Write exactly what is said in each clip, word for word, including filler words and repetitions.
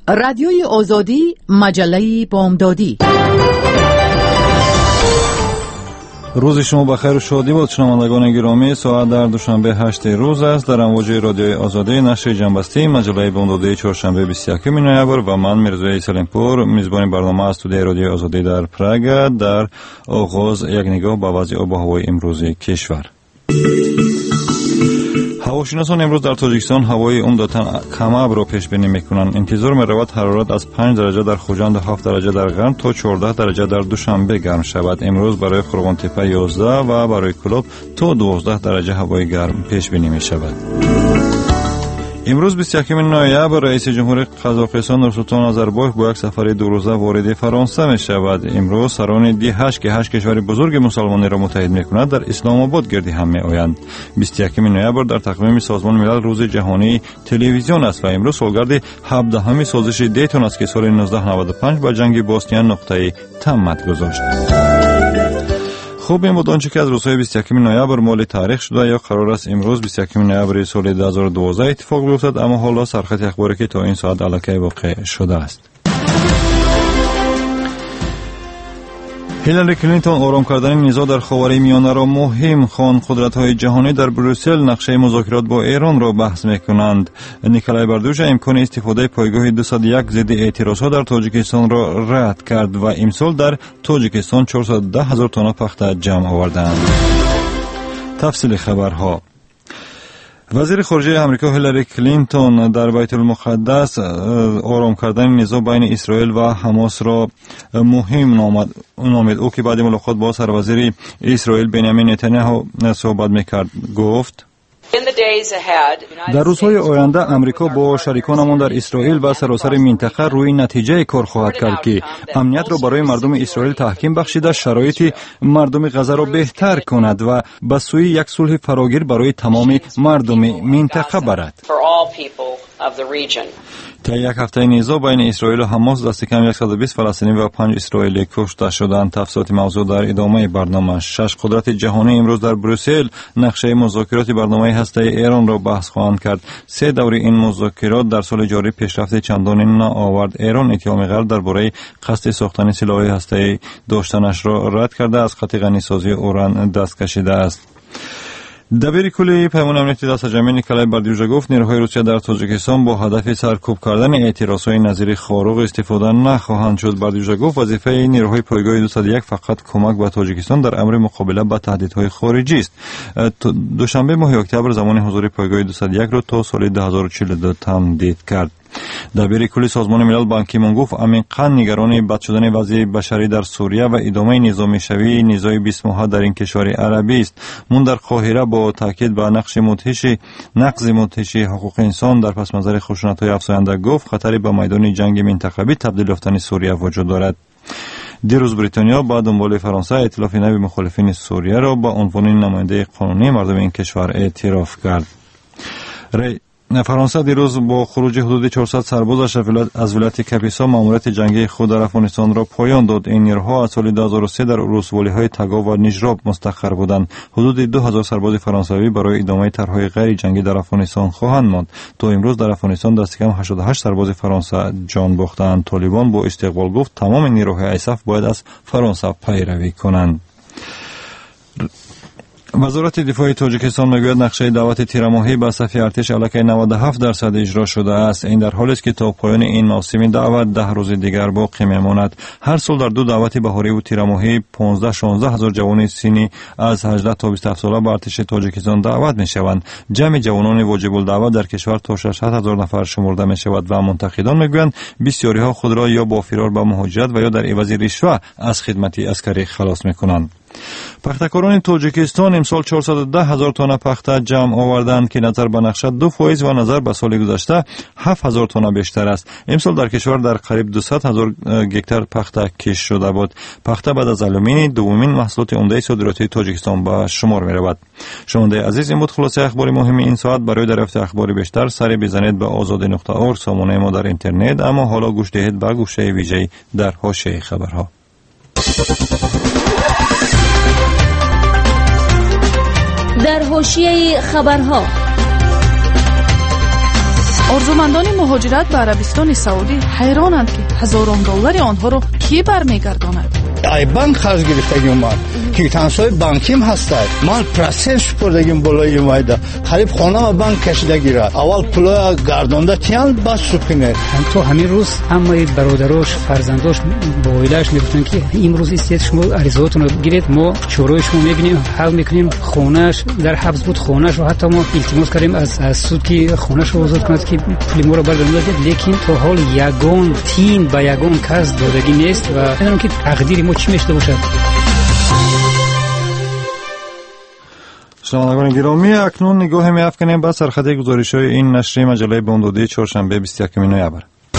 رادیوی آزادی، مجله بامدادی. روز شما بخیر و شادی باد شنوندگان گرامی. ساعت در دوشنبه هشت روز است. در امواج رادیوی آزادی نشر جنبسته مجله بامدادی چهارشنبه بیست و یکم نوامبر و من میرزا سلیمپور میزبان برنامه از استودیوی رادیوی آزادی در پراگ. در آغاز یک نگاه به وضع آب و هوای امروز کشور. هواشناسان امروز در تاجیکستان هوای عمدتاً کم ابر را پیش بینی میکنند. انتظار می‌رود حرارت از پنج درجه در خوجند و هفت درجه در قم تا چهارده درجه در دوشنبه گرم شود. امروز برای خرغان تپه یازده و برای کلوب تا دوازده درجه هوای گرم پیش بینی می شود. امروز بیست و یکم نوامبر رئیس جمهور قزاقستان نورسولطان نظربایف با یک سفر دو روزه وارد فرانسه می شود. امروز سران دی هشت که هشت کشور بزرگ مسلمانی را متحد می کند در اسلام آباد گردی هم می آیند. بیست و یکم نوامبر در تقویم سازمان ملل روز جهانی تلویزیون است و امروز سالگرد هفدهمین سازش دیتون است که سال نوزده نود و پنج با جنگ بوسنیان نقطه تمت گذاشت. خوب این بود آنچه که از روزهای بیست و یکم نوامبر مال تاریخ شده یا قرار است امروز بیست و یکم نوامبر سال دو هزار و دوازده اتفاق بیفتد، اما حالا سرخط اخباری که تا این ساعت علاقه واقع شده است. هیلاری کلینتون آرام کردن نزاع در خاور میانه را مهم خواند. قدرت‌های جهانی در بروسل نقشه مذاکرات با ایران را بحث می‌کنند. نیکلای باردوژا امکان استفاده پایگاه دویست و یک ضد اعتراضات در تاجیکستان را رد کرد و امسال در تاجیکستان چهارصد و ده هزار تن پخته جمع آوردند. تفصیل خبرها. وزیر خارجه آمریکا هیلاری کلینتون در بیت المقدس آرام کردن نزاع بین اسرائیل و حماس را مهم نامید. او که بعد ملاقات با سروزیر اسرائیل بنیامین نتانیاهو صحبت میکرد گفت: در روزهای آینده امریکا با شریکانمان در اسرائیل و سراسر منطقه روی نتیجه کار خواهد کرد که امنیت را برای مردم اسرائیل تحکیم بخشیده، شرایط مردم غزه را بهتر کند و به سوی یک صلح فراگیر برای تمام مردم منطقه برد. تا یک هفته نزاع بین اسرائیل و حماس دست کم صد و بیست فلسطینی و پنج اسرائیلی کشته شدند. تفصیلات موضوع در ادامه برنامه. شش قدرت جهانی امروز در بروسل نقشه مذاکرات برنامه هسته‌ای ایران را بحث خواهند کرد. سه دوره این مذاکرات در سال جاری پیشرفت چندانی نآورد. ایران اتهام غرب درباره قصد ساختن سلاح هسته‌ای داشتنش را رد کرده از خط غنیسازی اوران دست کشیده است. دبیر کلی پیمان امنیتی دست جمعی نیکلای باردوژا گفت نیروهای روسیه در تاجیکستان با هدف سرکوب کردن اعتراضهای نظیر خاروق استفاده نخواهند شد. باردوژا گفت وظیفه نیروهای پایگاه دویست و یک فقط کمک به تاجیکستان در امر مقابله با تهدیدهای خارجی است. دوشنبه ماه اکتبر زمان حضور پایگاه دویست و یک را تا سال دو هزار و چهل و دو تمدید کرد. دبیر کلی سازمان ملل بان کی مون گفت عمیقاً نگران بد شدن وضع بشری در سوریه و ادامه نظامی شوی نزاع بیست ماهه در این کشور عربی است. مون در قاهره با تاکید بر نقش مدهش نقض مدهش حقوق انسان در پس منظر خشونت‌های افزاینده گفت خطری به میدان جنگ منطقوی تبدیل یافتن سوریه وجود دارد. دیروز بریتانیا با دنبال فرانسه ائتلاف نوی مخالفین سوریه را با عنوان نماینده قانونی مردم این کشور اعتراف کرد. ری فرانسه دیروز با خروج حدود چهارصد سربازش از ولایت کاپیسا ماموریت جنگی خود در افغانستان را پایان داد. این نیروها از سال دو هزار و سه در ولسوالی‌های تگاو و نجراب مستقر بودند. حدود دو هزار سرباز فرانسوی برای ادامه طرح‌های غیر جنگی در افغانستان خواهند ماند. تا امروز در افغانستان دست کم هشتاد و هشت سرباز فرانسه جان باختند. طالبان با استقبال گفت تمام نیروهای ایساف باید از فرانسه پیروی کنند. وزارت دفاع تاجیکستان میگوید نقشه دعوت تیرماهی به صف ارتش علاقه نود و هفت درصد اجرا شده است. این در حالی است که تا پایان این موسم دعوت ده روز دیگر باقی میماند. هر سال در دو دعوت بهاری و تیرماهی پانزده شانزده هزار جوان سنی از هجده تا بیست و هفت ساله به ارتش تاجیکستان دعوت میشوند. جمع جوانان واجب الدعوت در کشور تا ششصد هزار نفر شمرده میشود و منتقدان میگویند بسیاری ها خود را یا با فرار به مهاجرت و یا در عوض رشوه از خدمت عسکری خلاص میکنند. پختکاران تاجیکستان امسال چهارصد و ده هزار تن پخته جمع آوردند که نظر به نقشه دو فایز و نظر به سال گذشته هفت هزار تن بیشتر است. امسال در کشور در قریب دویست هزار گکتار پخته کش شده بود. پخته بعد از آلومینی دومین محصولات عمده صادراتی تاجیکستان به شمار می رود. شنونده عزیز، این بود خلاصه اخبار مهم این ساعت. برای دریافت اخبار بیشتر سری بزنید به آزادی نقطه اورگ سامانه ما در اینترنت. اما حالا گوش دهید به گوشه ویژه در حاشیه خبرها. در حاشیه خبرها орзумандони муҳоҷират ба Арабистони Саудӣ ҳайронанд, ки ҳазорон доллари онҳоро ки бармегардонад. ай банк қарз гирифтагим ман ки тансои банким ҳастад. Ман процент шупурдагим болои майда. Қариб хонама банк кашидагира. Аввал пулоя гардонда тиян бас супинед. то ҳамин рӯз ҳамаи бародарош, фарзандош бо оилааш мегуфтанд ки имрӯз истед шумо аризаотонро гиред, мо чораи шумо мебинем, ҳал мекунем. Хонааш дар ҳабс буд, хонаашро ҳатто мо илтимос кардем аз аз суд ки хонаашро озод кунад ки пули моро баргардонад, лекин то ҳол ягон тин ба ягон кас додагӣ нест ва медонам ки тақдири мо چی میشده باشد. شنوندگان گرامی، اکنون نگاه می‌افکنیم به سرخط گزارش‌های این نشریه مجله بامدادی چهارشنبه بیست و یکم نوامبر.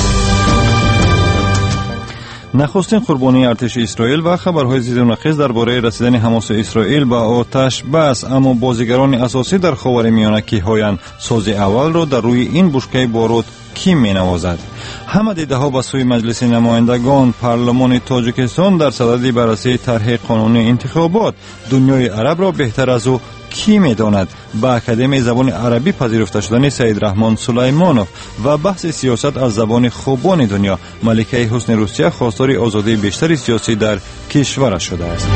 نخستین قربانی ارتش اسرائیل و خبرهای زیر و نقیض درباره رسیدن حماس اسرائیل به آتش بس، اما بازیگران اساسی در خاورمیانه که هایند ساز اول را در روی این بشکه بارود کی می‌نوازد؟ همه دیده ها به سوی مجلس نمایندگان پارلمان تاجیکستان در صدد بررسی طرح قانون انتخابات. دنیای عرب را بهتر از او کی می‌داند؟ با اکادمی زبان عربی پذیرفته شدن سید رحمان سلیمانوف و بحث سیاست از زبان خوبان دنیا. ملکه حسن روسیه خواستار آزادی بیشتر سیاسی در کشور شده است.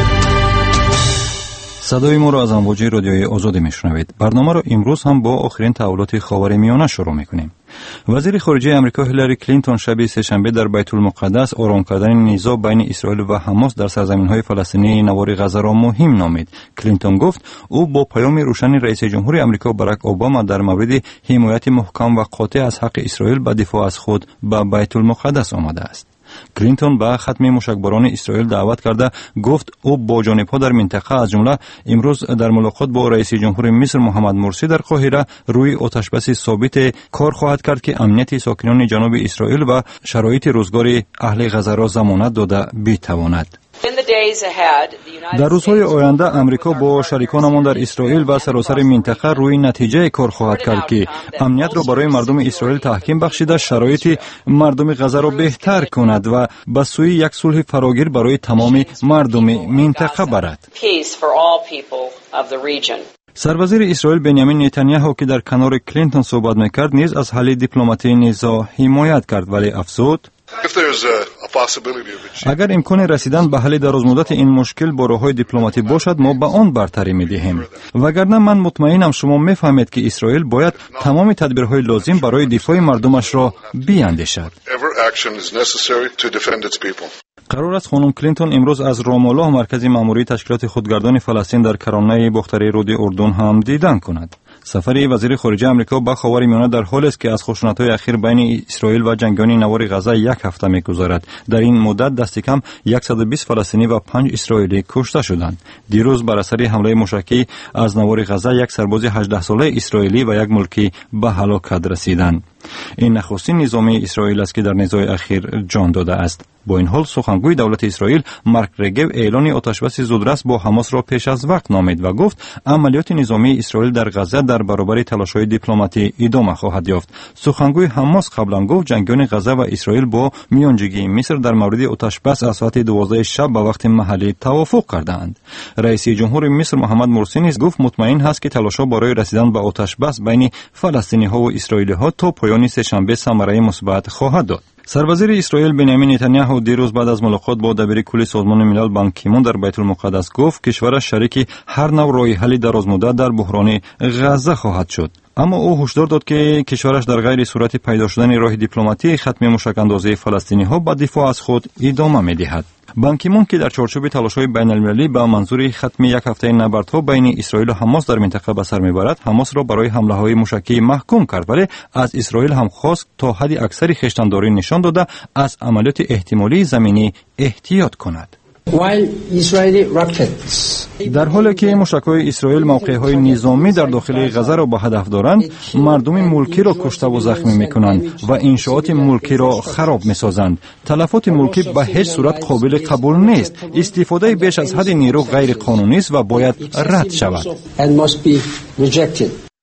صدای ما را از امواج رادیوی آزادی میشنوید. برنامه را امروز هم با آخرین تحولات خاورمیانه شروع میکنیم. وزیر خارجه آمریکا هیلاری کلینتون شب سه‌شنبه در بیت المقدس آرام کردن نزاع بین اسرائیل و حماس در سرزمین‌های فلسطینی نوار غزه را مهم نامید. کلینتون گفت او با پیام روشن رئیس جمهور آمریکا باراک اوباما در مورد حمایت محکم و قاطع از حق اسرائیل به دفاع از خود به بیت المقدس آمده است. کلینتون به ختم موشکباران اسرائیل دعوت کرده گفت او با جانب‌ها در منطقه از جمله امروز در ملاقات با رئیس جمهور مصر محمد مرسی در قاهره روی آتشبس ثابت کار خواهد کرد که امنیت ساکنان جنوب اسرائیل و شرایط روزگار اهل غزه را ضمانت داده بتواند. در روزهای آینده امریکا با شریکانمان در اسرائیل و سراسر منطقه روی نتیجه کار خواهد کرد که امنیت را برای مردم اسرائیل تحکیم بخشیده شرایط مردم غزه را بهتر کند و به سوی یک صلح فراگیر برای تمام مردم منطقه برد. سروزیر اسرائیل بنیامین نتانیاهو که در کنار کلینتون صحبت میکرد نیز از حل دیپلماتی نزاع حمایت کرد، ولی افزود اگر امکان رسیدن به حل درازمدت این مشکل با راه‌های دیپلماتی باشد ما به آن برتری می‌دهیم. وگرنه من مطمئنم شما می‌فهمید که اسرائیل باید تمام تدبیرهای لازم برای دفاع مردمش را بیاندیشد. قرار است خانم کلینتون امروز از رامالله مرکز مأموری تشکیلات خودگردان فلسطین در کرانه باختری رود اردن هم دیدن کند. سفر وزیر خارجه آمریکا به خاورمیانه در حالی است که از خشونت‌های اخیر بین اسرائیل و جنگیان نوار غزه یک هفته می‌گذرد. در این مدت دست کم صد و بیست فلسطینی و پنج اسرائیلی کشته شدند. دیروز بر اثر حمله موشکی از نوار غزه یک سرباز هجده ساله اسرائیلی و یک ملکی به هلاکت رسیدند. این نخستین نظامی اسرائیل است که در نزاع اخیر جان داده است. با این حال سخنگوی دولت اسرائیل مارک رگو اعلان آتشبس زودرس با حماس را پیش از وقت نامید و گفت عملیات نظامی اسرائیل در غزه در برابر تلاش‌های دیپلماتی ادامه خواهد یافت. سخنگوی حماس قبلا گفت جنگیان غزه و اسرائیل با میانجیگی مصر در مورد آتشبس از ساعت دوازده شب به وقت محلی توافق کردند. رئیس جمهور مصر محمد مرسی نیز گفت مطمئن است که تلاش‌ها برای رسیدن به آتشبس بین فلسطینی‌ها و اسرائیلی‌ها تا پایان سه‌شنبه ثمره مثبت خواهد داد. سروزیر اسرائیل بنیامین نتانیاهو دیروز بعد از ملاقات با دبیر کل سازمان ملل بان کی مون در بیت المقدس گفت کشورش شریک هر نوع راه حل درازمدت در بحران غزه خواهد شد. اما او هشدار داد که کشورش در غیر صورت پیدا شدن راه دیپلماتی ختم موشک‌اندازی فلسطینی‌ها به دفاع از خود ادامه می‌دهد. بان کی مون که در چارچوب تلاش‌های بین‌المللی به منظور ختم یک هفته نبردها بین اسرائیل و حماس در منطقه به سر می‌برد، حماس را برای حمله‌های موشکی محکوم کرد، ولی از اسرائیل هم خواست تا حد اکثری خویشتن‌داری نشان داده از عملیات احتمالی زمینی احتیاط کند. در حالی که موشک‌های اسرائیل موقع‌های نظامی در داخل غزه را به هدف دارند، مردم ملکی را کشته و زخمی می‌کنند و انشاءات ملکی را خراب می‌سازند. تلفات ملکی به هیچ صورت قابل قبول نیست. استفاده بیش از حد نیرو غیر قانونی است و باید رد شود.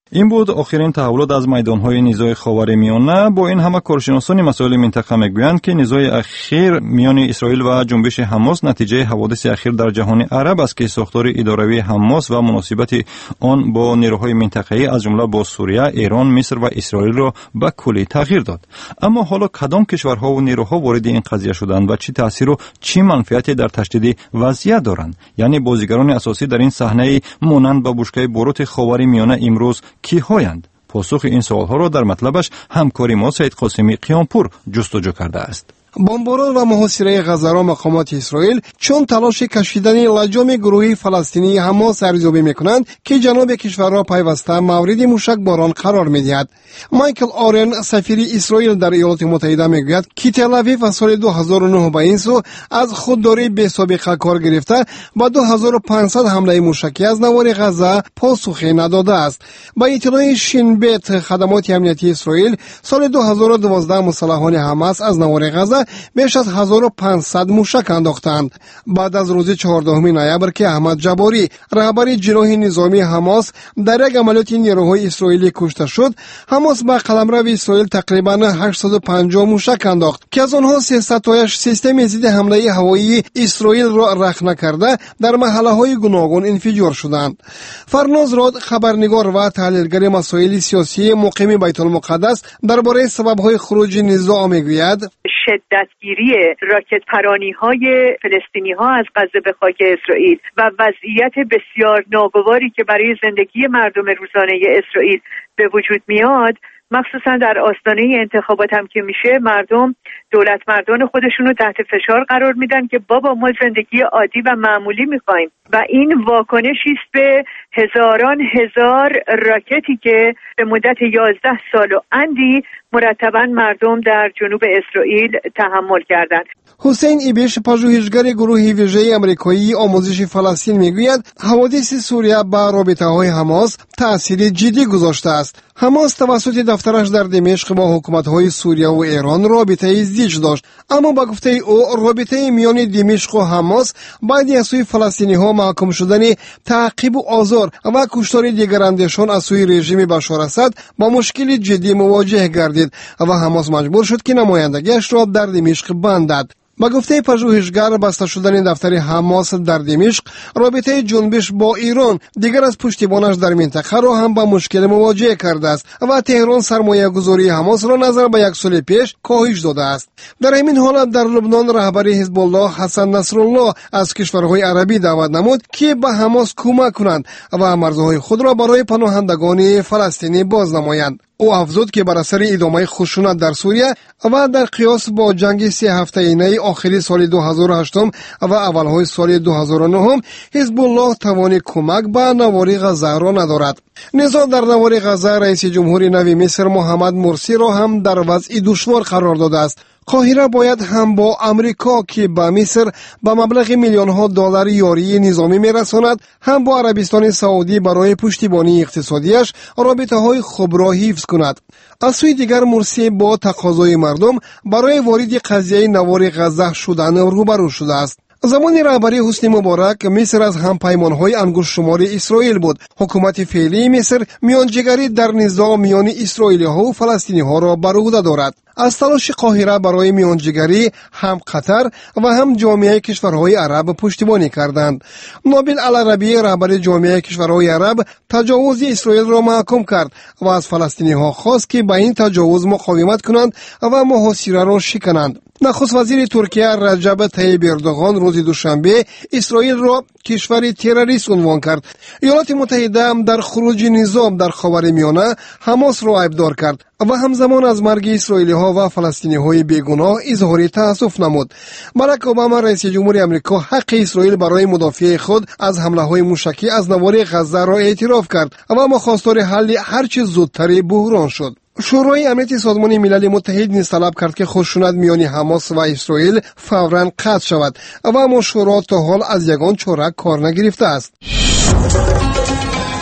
این بود آخرین تحولات از میدان‌های نزاع خاورمیانه. با این همه کارشناسان مسائل منطقه میگویند که نزاع اخیر میان اسرائیل و جنبش حماس نتیجه حوادث اخیر در جهان عرب است که ساختار اداروی حماس و مناسبت آن با نیروهای منطقه‌ای از جمله با سوریه، ایران، مصر و اسرائیل را به کلی تغییر داد. اما حالا کدام کشورها و نیروها وارد این قضیه شدند و چه تاثیر و چه منفعتی در تشدید وضعیت دارند؟ یعنی بازیگران اساسی در این صحنه مانند با بشکه باروت خاورمیانه امروز کی هایند؟ پاسخ این سوالها را در مطلبش همکاری ما سید قاسمی قیامپور جستجو کرده است. بمباران و محاصره غزه را مقامات اسرائیل چون تلاش کشیدن لجام گروهی فلسطینی حماس ارزیابی میکنند که جنوب کشور را پیوسته مورد موشک باران قرار میدهد. مایکل آرن سفیر اسرائیل در ایالات متحده میگوید که تل آویو از سال دو هزار و نه به این سو از خودداری بی سابقه کار گرفته با دو هزار و پانصد حمله موشکی از نوار غزه پاسخی نداده است. با اطلاع شین بیت خدمات امنیتی اسرائیل سال دو هزار و دوازده مسلحان حماس از نوار غزه بیش از هزار و پانصد موشک انداختند. بعد از روز چهاردهم نوامبر که احمد جباری رهبر جناح نظامی حماس در یک عملیات نیروهای اسرائیلی کشته شد، حماس با قلمرو اسرائیل تقریبا هشتصد و پنجاه موشک انداخت که از آنها سیصد تایش سیستم ضد حمله هوایی اسرائیل را رخ نکرده در محله‌های گوناگون انفجار شدند. فرناز راد خبرنگار و تحلیلگر مسائل سیاسی مقیم بیت المقدس درباره سبب‌های خروج نزاع میگوید: شدتگیری راکت پرانی های فلسطینی ها از غزه به خاک اسرائیل و وضعیت بسیار ناگواری که برای زندگی مردم روزانه اسرائیل به وجود میاد، مخصوصا در آستانه انتخابات هم که میشه، مردم دولت مردان خودشون رو تحت فشار قرار میدن که بابا ما زندگی عادی و معمولی میخوایم و این واکنشی است به هزاران هزار راکتی که به مدت یازده سال و اندی مرتباً مردم در جنوب اسرائیل تحمل کردند. حسین ایبش پژوهشگر گروه ویژه آمریکایی آموزش فلسطین میگوید حوادث سوریه با رابطه‌های حماس تأثیر جدی گذاشته است. حماس توسط دفترش در دمشق با حکومت‌های سوریه و ایران رابطه ازدیج داشت، اما با گفته او رابطه میان دمشق و حماس بعد از سوی فلسطینی‌ها محکوم شدن تعقیب و آزار و کشتار دیگراندیشان از سوی رژیم بشار اسد با مشکل جدی مواجه گردید و حماس مجبور شد که نمایندگیش را در دمشق بندد. با گفته پژوهشگر، بسته شدن دفتر حماس در دمشق رابطه جنبش با ایران دیگر از پشتیبانش در منطقه را هم با مشکل مواجه کرده است و تهران سرمایه گذاری حماس را نظر به یک سال پیش کاهش داده است. در همین حالت در لبنان رهبر حزب الله حسن نصرالله از کشورهای عربی دعوت نمود که به حماس کمک کنند و مرزهای خود را برای پناهندگان فلسطینی باز نمایند. او افزود که بر اثر ادامه خشونت در سوریه و در قیاس با جنگ سه هفته‌ای آخری سال دو هزار و هشت و اولهای سال دو هزار و نه حزب الله توان کمک به نوار غزه را ندارد. نزاع در نوار غزه رئیس جمهور نو مصر محمد مرسی را هم در وضع دشوار قرار داده است. قاهره باید هم با امریکا که به مصر به مبلغ میلیون ها دلار یاری نظامی میرساند، هم با عربستان سعودی برای پشتیبانی اقتصادیش رابطه های خوب را حفظ کند. از سوی دیگر مرسی با تقاضای مردم برای وارد قضیه نوار غزه شدن روبرو شده است. زمان رهبری حسنی مبارک مصر از همپیمان‌های انگشت شمار اسرائیل بود. حکومت فعلی مصر میانجیگری در نزاع میان اسرائیلی‌ها و فلسطینی‌ها را بر عهده دارد. از تلاش قاهره برای میانجیگری هم قطر و هم جامعه کشورهای عرب پشتیبانی کردند. نابل العربی رهبر جامعه کشورهای عرب تجاوز اسرائیل را محکوم کرد و از فلسطینی‌ها خواست که به این تجاوز مقاومت کنند و محاصره را شکنند. نخست وزیر ترکیه رجب طیب اردوغان روز دوشنبه اسرائیل را کشور تروریست عنوان کرد. ایالات متحده هم در خروج نظام در خاورمیانه حماس را عیبدار کرد و همزمان از مرگ اسرائیلی‌ها و فلسطینی‌های بیگناه اظهار تأسف نمود. باراک اوباما رئیس جمهور آمریکا حق اسرائیل برای مدافع خود از حمله‌های موشکی از نوار غزه را اعتراف کرد و مخواستار حل هرچه زودتر بحران شد. شورای امنیت سازمان ملل متحد نیز طلب کرد که خشونت میان حماس و اسرائیل فوراً قطع شود و مشورات تا حال از یگان چاره کار نگرفته است.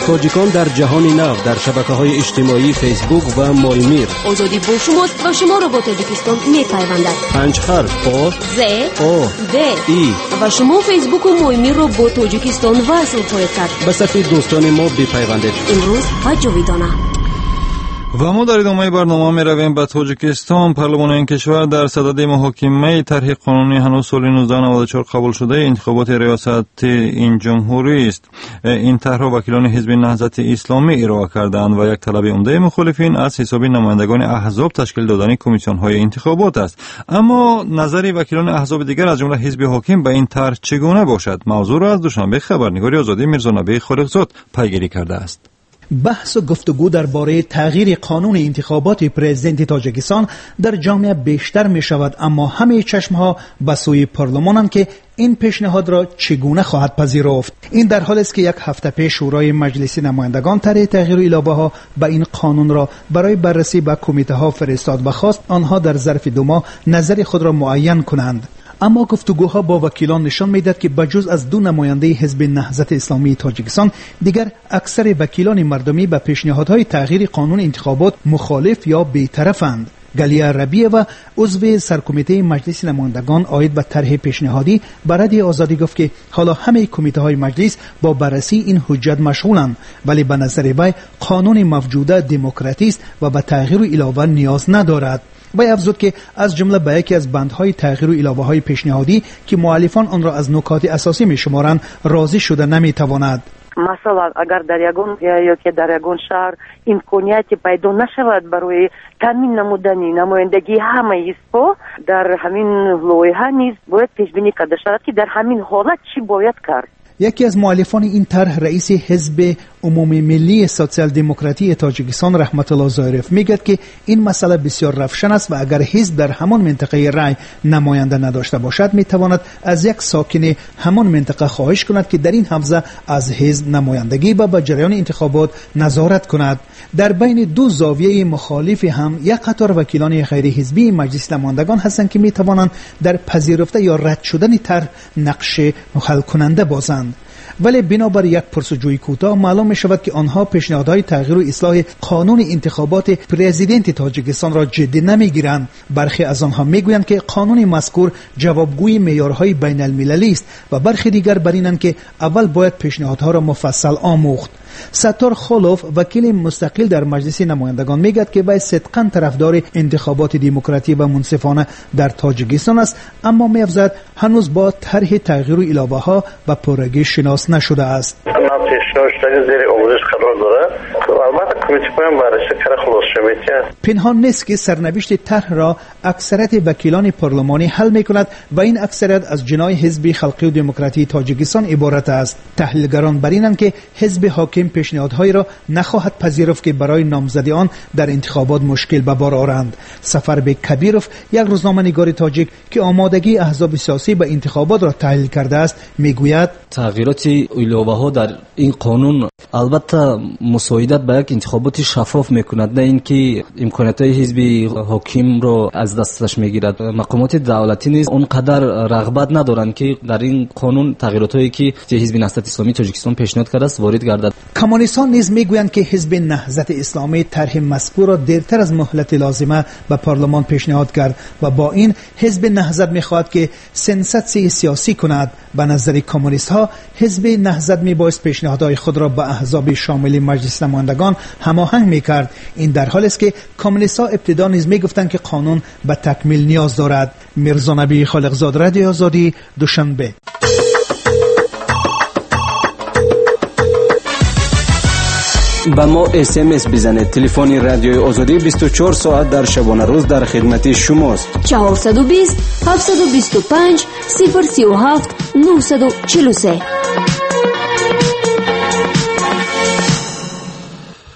تاجیکان در جهان نو در شبکه‌های اجتماعی فیسبوک و مایمیر. آزادی با شماست و شما را با تاجیکستان می‌پیوندد. پنج حرف آ ز آ د ای و شما فیسبوک و مایمیر را با تاجیکستان وصل خواهید کرد. به صفحه دوستان ما بپیوندید. امروز و جاویدانه. و ما در ادامه برنامه می رویم به تاجیکستان. پارلمان این کشور در صدد محاکمه طرح قانونی هنوز سال نوزده نود و چهار قبول شده انتخابات ریاست این جمهوری است. این طرح وکیلان حزب نهضت اسلامی ارائه کردند و یک طلب عمده مخالفین از حساب نمایندگان احزاب تشکیل دادن کمیسیون های انتخابات است. اما نظر وکیلان احزاب دیگر از جمله حزب حاکم به این طرح چگونه باشد؟ موضوع را از دوشنبه خبرنگاری آزادی میرزانبی خالقزاد پیگیری کرده است. بحث و گفتگو درباره تغییر قانون انتخابات پرزیدنت تاجیکستان در جامعه بیشتر می شود، اما همه چشمها به سوی پارلمانند که این پیشنهاد را چگونه خواهد پذیرفت. این در حالی است که یک هفته پیش شورای مجلس نمایندگان طرح تغییر الابه ها به این قانون را برای بررسی به کمیته ها فرستاد و خواست آنها در ظرف دو ماه نظر خود را معین کنند. اما گفتگوها با وکیلان نشان می‌دهد که بجز از دو نماینده حزب نهضت اسلامی تاجیکستان، دیگر اکثر وکیلان مردمی به پیشنهادهای تغییر قانون انتخابات مخالف یا بی‌طرفند. گلیا ربیه و عضو سرکمیته مجلس نمایندگان عاید به طرح پیشنهادی برای آزادی گفت که حالا همه کمیته های مجلس با بررسی این حجت مشغولند، ولی به نظر وی قانون موجوده دموکراتی است و به تغییر و علاوه نیاز ندارد. وی افزود که از جمله به یکی از بندهای تغییر و علاوه های پیشنهادی که مؤلفان آن را از نکات اساسی می‌شمارند راضی شده نمی‌تواند. مثلا اگر در یگان یا که در یگان شهر امکانیتی پیدا نشود برای تامین نمودن نمایندگی همه حزب‌ها، در همین لایحه نیز باید پیش بینی کرده شود که در همین حالت چی باید کرد. یکی از مؤلفان این طرح رئیس حزب عمومی ملی سوسیال دموکراتی تاجیکستان رحمت الله ظاهرف میگوید که این مسئله بسیار روشن است و اگر حزب در همان منطقه رای نماینده نداشته باشد میتواند از یک ساکن همان منطقه خواهش کند که در این حوزه از حزب نمایندگی و به جریان انتخابات نظارت کند. در بین دو زاویه مخالف هم یک قطار وکیلان غیر حزبی مجلس نمایندگان هستند که میتوانند در پذیرفته یا رد شدن طرح نقش حل کننده بازند. ولی بنابر یک پرسجوی کوتاه معلوم می شود که آنها پیشنهادهای تغییر و اصلاح قانون انتخابات پرزیدنت تاجیکستان را جدی نمی گیرند. برخی از آنها می گویند که قانون مذکور جوابگوی معیارهای بین المللی است و برخی دیگر بر اینند که اول باید پیشنهادها را مفصل آموخت. ستار خولوف وکیل مستقل در مجلس نمایندگان میگوید که وی صدقاً طرفدار انتخابات دموکراتی و منصفانه در تاجیکستان است، اما می‌افزاید هنوز با طرح تغییر و علاوه ها و پررگی شناس نشده است. پنهان نیست که سرنوشت طرح را اکثریت وکیلان پارلمانی حل می‌کند و این اکثریت از جناح حزب خلقی و دموکراتی تاجیکستان عبارت است. تحلیلگران بر اینند که حزب حاکم پیشنهادهای را نخواهد پذیرفت که برای نامزدی آن در انتخابات مشکل به بار آورند. سفربک کبیروف یک روزنامه‌نگار تاجیک که آمادگی احزاب سیاسی به انتخابات را تحلیل کرده است میگوید تغییرات ایلاوه‌ها در این قانون البته مساعدت به یک انتخابات شفاف میکند، نه اینکه امکانات حزب حاکم را از دستش میگیرد. مقامات دولتی نیز اونقدر رغبت ندارند که در این قانون تغییراتی که حزب نهضت اسلامی تاجیکستان پیشنهاد کرده است وارد گردد. کمونیستان نیز میگویند که حزب نهضت اسلامی طرح مذکور را دیرتر از مهلت لازمه به پارلمان پیشنهاد کرد و با این حزب نهضت میخواهد که سنساتسی سیاسی کند. به نظر کمونیست ها حزب نهضت میبایست پیشنهادهای خود را به احزاب شامل مجلس نمایندگان هماهنگ میکرد. این در حالی است که کمونیست ها ابتدا نیز میگفتند که قانون به تکمیل نیاز دارد. میرزانبی خالقزاد، رادیو آزادی، دوشنبه. با ما اس ام اس بزنید. تلفن رادیو آزادی بیست و چهار ساعت در شبانه روز در خدمت شماست. چهارصد و بیست هفتصد و بیست و پنج صفر سی و هفت نهصد و چهل و سه.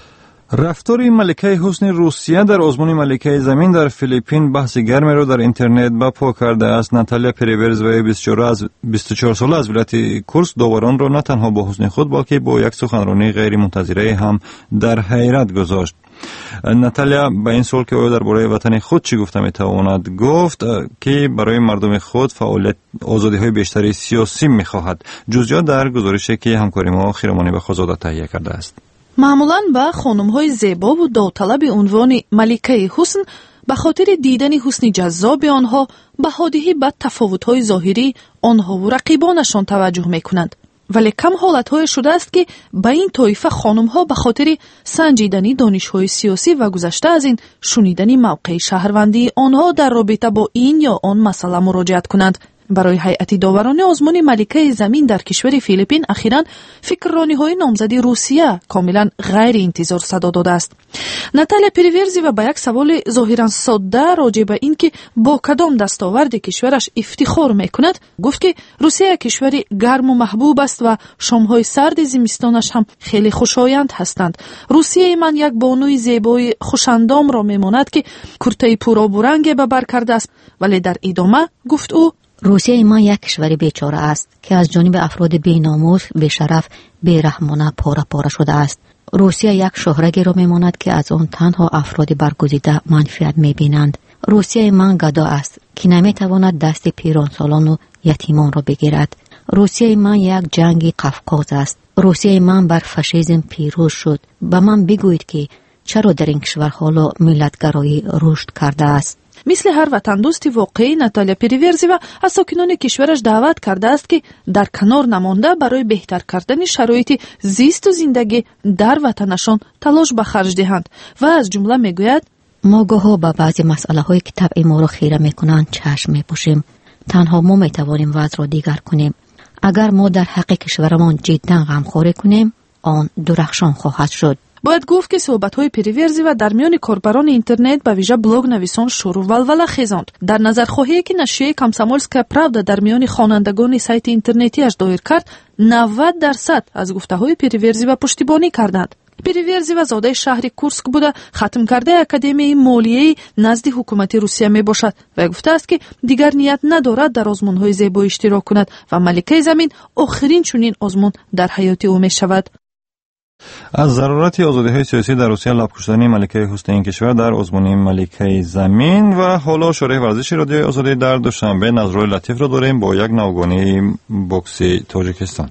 رفتار ملکه حسن روسیه در آزمون ملکه زمین در فیلیپین بحث گرمی را در اینترنت برپا کرده است. ناتالیا پریورز و بیست و چهار ساله از ولایت کورسک داوران را نه تنها با حسن خود بلکه با یک سخنرانی غیر منتظره هم در حیرت گذاشت. ناتالیا به این سوال که او درباره وطن خود چی گفته میتواند گفت که برای مردم خود فعالیت آزادی های بیشتری سیاسی میخواهد. جزئیات در گزارشی که همکار ما خیرمانی بخوزاده تهیه کرده است. معمولاً با خانم‌های زیبا و داوطلب عنوان ملکه حسن به خاطر دیدن حسن جذاب آنها به حادیه بد تفاوت‌های ظاهری آنها و رقیبانشان توجه می‌کنند. ولی کم حالت‌های شده است که به این طایفه خانم‌ها به خاطر سنجیدنی دانش‌های سیاسی و گذشته از این شنیدن موقع شهروندی آنها در رابطه با این یا آن مسئله مراجعت کنند. برای هیئت داوران آزمون ملکه زمین در کشور فیلیپین اخیراً فکررانی‌های نامزدی روسیه کاملاً غیر انتظار صدا داده است. ناتالیا پریورزی و با یک سوال ظاهراً ساده راجع به این که با کدام دستاورد کشورش افتخار میکند گفت که روسیه کشوری گرم و محبوب است و شام‌های سرد زمستانش هم خیلی خوشایند هستند. روسیه من یک بانوی زیبای خوشندام را میماند که کرته پوراب و رنگ به بر کرده است. ولی در ادامه گفت او روسیه ما یک کشور بیچاره است که از جانب افراد بی‌ناموس، بی‌شرف، بی‌رحمانه پاره پاره شده است. روسیه یک شهرگی را میماند که از آن تنها افراد برگزیده منفعت میبینند. روسیه من گدا است که نمیتواند دست پیران سالان و یتیمان را بگیرد. روسیه من یک جنگ قفقاز است. روسیه من بر فاشیسم پیروز شد. به من بگویید که چرا در این کشور حالا ملتگرایی رشد کرده است. مثل هر وطن دوست واقعی ناتالیا پریورزی و از ساکنان کشورش دعوت کرده است که در کنار نمانده برای بهتر کردن شرایط زیست و زندگی در وطنشان تلاش به خرج دهند و از جمله میگوید ما گاهی به بعضی مسئله هایی که طبع ما را خیره میکنند چشم میپوشیم. تنها ما میتوانیم وضع را دیگر کنیم. اگر ما در حق کشورمان جدا غمخواری کنیم آن درخشان خواهد شد. باید گفت که صحبت‌های پریورزی و در میان کاربران اینترنت به ویژه بلاگ نویسان شور و ولوله خیزاند. در نظرخواهی که نشریه کامسامولسکا پراودا در میان خوانندگان سایت اینترنتیش دایر کرد، نود درصد از گفته‌های پریورزی و پشتیبانی کردند. پریورزی و زاده شهر کورسک بوده، ختم کرده اکادمی مالیه‌ای نزد حکومت روسیه می باشد و گفته است که دیگر نیت ندارد در آزمون‌های زیبا اشتراک کند و ملکه زمین آخرین چنین آزمون در حیات او می شود. از ضرورت آزادی‌های سیاسی در روسیه لب کشیدن ملکه حسن این کشور در آزمون ملکه زمین و حالا شورای ورزش رادیوی آزادی در دوشنبه نظرهای لطیف را داریم با یک نوگانی بوکسی تاجیکستان.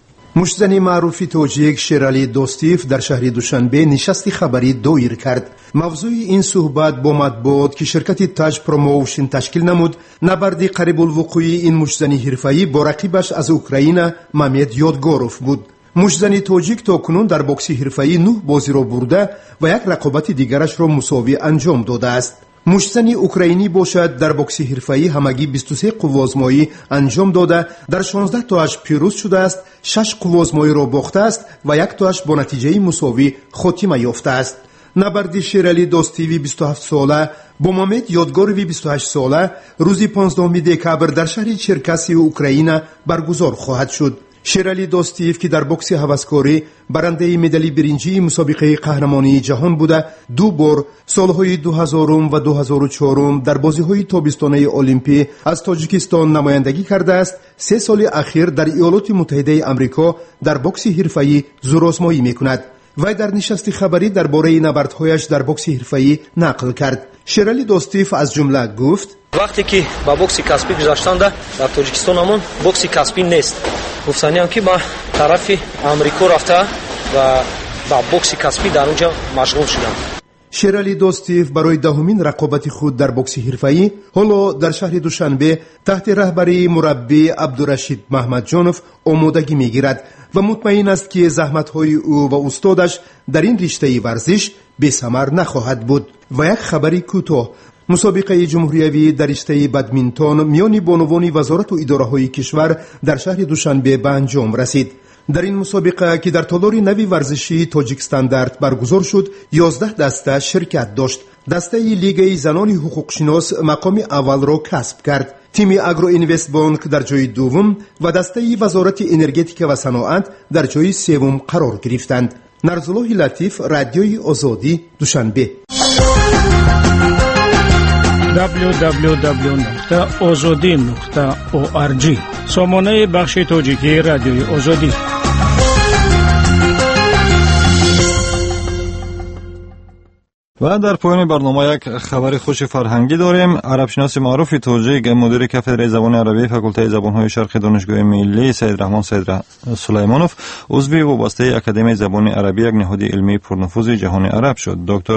مشتزن معروف تاجیک شیرالی دوستیف در شهر دوشنبه نشست خبری دایر کرد. موضوع این صحبت با مطبوعات که شرکت تاج پروموشن تشکیل نمود نبرد قریب الوقوع این مشتزن حرفه‌ای با رقیبش از اوکراین مامد یادگوروف بود. مشتزن تاجیک تا کنون در بوکسی حرفه‌ای نه بازی را برده و یک رقابت دیگرش را مساوی انجام داده است. مشتزن اوکراینی باشد در بوکسی حرفه‌ای همگی بیست و سه قوازمایی انجام داده، در شانزده تاش پیروز شده است، شش قوازمایی را باخته است و یک تاش با نتیجه مساوی خاتمه یافته است. نبرد شیرالی دوستیوی بیست و هفت ساله با مامد یادگوروی بیست و هشت ساله روز پانزدهم دکبر در شهر چرکسی اوکراین برگزار خواهد شد. شیرالی دوستیف که در بوکس هوسکاری برنده مدال برنجی مسابقه قهرمانی جهان بوده، دو بار سالهای دو هزار و دو هزار و چهار در بازی‌های تابستانه المپی از تاجیکستان نمایندگی کرده است. سه سال اخیر در ایالات متحده آمریکا در بوکس حرفه‌ای زورآزمایی می‌کند. وی در نشست خبری درباره نبردهایش در بوکس حرفه‌ای نقل کرد. شیرالی دوستیف از جمله گفت: وقتی که با بوکس کسبی گذاشتند در تاجیکستان همون بوکس کسبی نیست. گفتنیم که با طرف آمریکا رفته و با بوکس کسبی در اونجا مشغول شدم. شیرالی دوستیف برای دهمین رقابت خود در بوکس حرفه‌ای حالا در شهر دوشنبه تحت رهبری مربی عبدالرشید محمدجانوف آمادگی میگیرد و مطمئن است که زحمت‌های او و استادش در این رشته ورزش بی‌ثمر نخواهد بود. و یک خبری کوتاه: مسابقه جمهوریوی در رشته بدمینتون میان بانوان وزارت و اداره‌های کشور در شهر دوشنبه به انجام رسید. در این مسابقه که در تالار نوی ورزشی تاجیک استاندارد برگزار شد، یازده دسته شرکت داشت. دسته لیگ زنان حقوقشناس مقام اول را کسب کرد. تیم اگرو اینوست بانک در جای دوم و دسته وزارت انرژتیک و صنعت در جای سوم قرار گرفتند. نرزالله لطیف، رادیوی آزادی، دوشنبه. دبلیو دبلیو دبلیو نقطه آزادی نقطه او آر جی سامانه بخش تاجیکی رادیوی آزادی. و در پایان برنامه یک خبر خوش فرهنگی داریم. عربشناس معروف تاجیک، مدیر کاتدرای زبان عربی فاکولته زبان‌های شرق دانشگاه ملی سید رحمان سید سلیمانوف، عضو وابسته اکادمی زبان عربی، یک نهاد علمی پرنفوذ جهان عرب شد. دکتر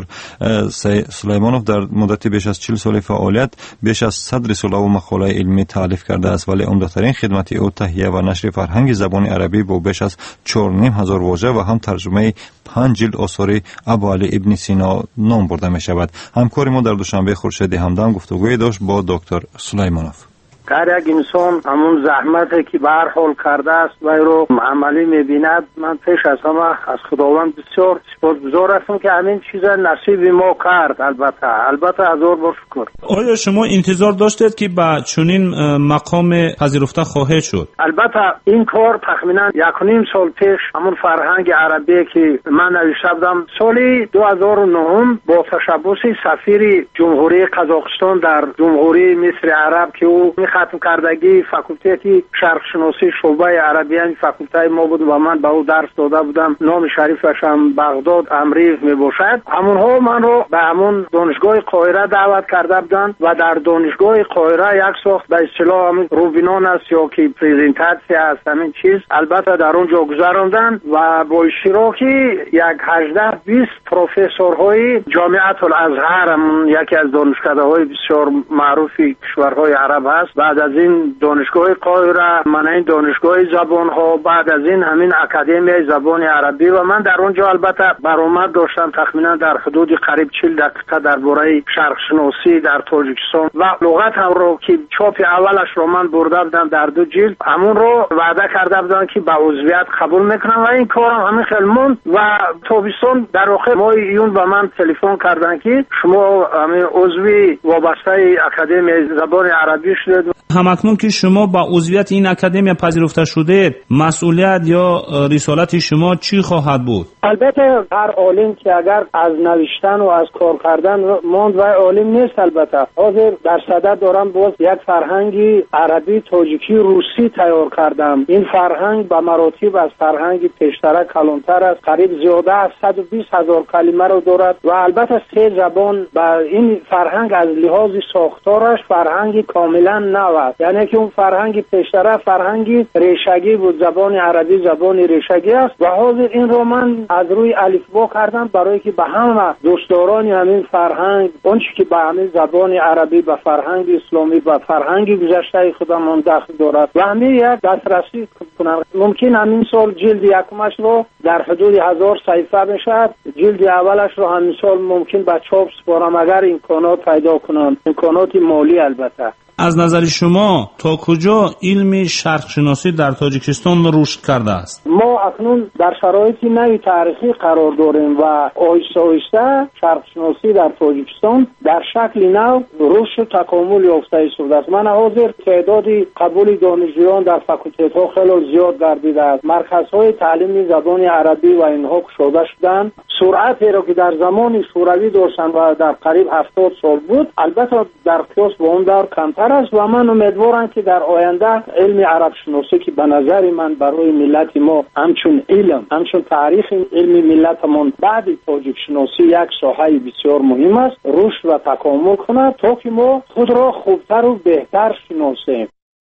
سید سلیمانوف در مدت بیش از چهل سال فعالیت بیش از صد رساله و مقاله علمی تالیف کرده است، ولی عمده‌ترین خدمت او تهیه و نشر فرهنگ زبان عربی با بیش از چهار و نیم هزار واژه و هم ترجمه پنج جلد آثار ابو علی ابن سینا نام برده می شود. همکار ما در دوشنبه خورشید همدم گفتگوی داشت با دکتر سلیمانوف. هر یک انسان همون زحمتی که به هر حال کرده است و رو عملی می‌بیند. من پیش از همه از خداوند بسیار سپاسگزار هستم که همین چیز نصیب ما کرد. البته البته هزار بار شکر. آیا شما انتظار داشتید که با چنین مقام پذیرفته خواهید شد؟ البته این کار تقریبا یک و نیم سال پیش همون فرهنگ عربی که من نوشته بودم سال دو هزار و نه با تشبث سفیر جمهوری قزاقستان در جمهوری مصر عرب که او ختم کردگی فاکولته شرق شناسی شعبه عربیان فاکولته ما بود و من به او درس داده بودم. نام شریفش هم بغداد امریف می باشد. همونها من رو به همون دانشگاه قاهره دعوت کرده بودند و در دانشگاه قاهره یک ساخت به اصطلاح همین روبینان است یا که پریزنتاسی است همین چیز البته در اونجا گذراندن و با اشتراک یک هجده بیست پروفسورهای جامعه الازهر همون یکی از دانشکده‌های بسیار معروف کشورهای عرب است. بعد از این دانشگاه قاهره، من این دانشگاه زبان ها، بعد از این همین اکادمی زبان عربی و من در اونجا البته برآمد داشتم تقریبا در حدود قریب چهل دقیقه درباره شرق شناسی در تاجیکستان و لغت هم رو که چاپ اولش رو من برده بودم در دو جلد همون رو وعده کرده بودن که به عضویت قبول میکنم و این کارم همین خیلی موند و تابستان در آخر ماه ایون به من تلفن کردن که شما همین عضوی وابسته اکادمی زبان عربی شدید. همکنون که شما با عضویت این اکادمی پذیرفته شده، مسئولیت یا رسالت شما چی خواهد بود؟ البته هر عالم که اگر از نوشتن و از کار کردن ماند و عالم نیست. البته حاضر در صدد دارم باز یک فرهنگی عربی تاجیکی روسی تیار کردم. این فرهنگ به مراتب از فرهنگ پیشتر کلانتر است. قریب زیاده از صد و بیست هزار کلمه رو دارد و البته سه زبان. با این فرهنگ از لحاظ ساختارش فرهنگی کاملا نو است. یعنی که اون فرهنگ پیشتر فرهنگی ریشگی بود. زبان عربی زبان ریشگی است و حاضر این رو من از روی الفبا کردم برای که به همه دوستداران همین فرهنگ اونچه که به همین زبان عربی به فرهنگ اسلامی به فرهنگ گذشته خودمان داخل دارد و همین یک دسترسی کنن. ممکن همین سال جلد یکمش رو در حدود هزار صفحه بشد. جلد اولش رو همین سال ممکن به چاپ سپارم اگر امکانات پیدا کنن، امکانات مالی البته. از نظر شما تا کجا علم شرق شناسی در تاجیکستان رشد کرده است؟ ما اکنون در شرایط نوی تاریخی قرار داریم و آهسته آهسته شرق شناسی در تاجیکستان در شکل نو رشد و تکامل یافته شده است. من حاضر تعداد قبول دانشجویان در فاکولته ها خیلی زیاد گردیده است. مرکزهای تعلیم زبان عربی و اینها گشوده شدند. سرعتی را که در زمان شوروی داشتن و در قریب هفتاد سال بود البته در قیاس با اون دور کمتر است و من امیدوارم که در آینده علم عرب شناسی که به نظر من برای ملت ما همچون علم همچون تاریخ علم ملتمون بعد تاجیک شناسی یک ساحه بسیار مهم است رشد و تکامل کند تا که ما خود را خوبتر و بهتر شناسیم.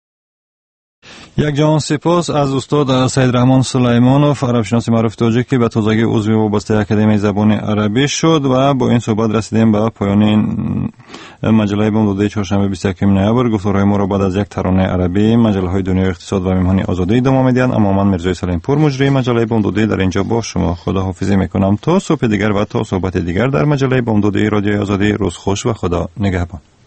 یک جهان سپاس از استاد سید رحمان سلیمانوف، عربشناس معروف تاجیک که به تازگی عضو وابسته اکادمی زبان عربی شد و با این صحبت رسیدیم به پایان این مجله بامدادی چهارشنبه بیست و یکم نوامبر. گفتارهای ما را بعد از یک ترانه عربی مجله های دنیای اقتصاد و میهمانی آزادی ادامه میدهند. اما من مرزای سلیم پور مجری مجله بامدادی در اینجا با شما خداحافظی میکنم تا صبح دیگر و تا صحبت دیگر در مجله بامدادی رادیوی آزادی. روز خوش و خدا نگهبان.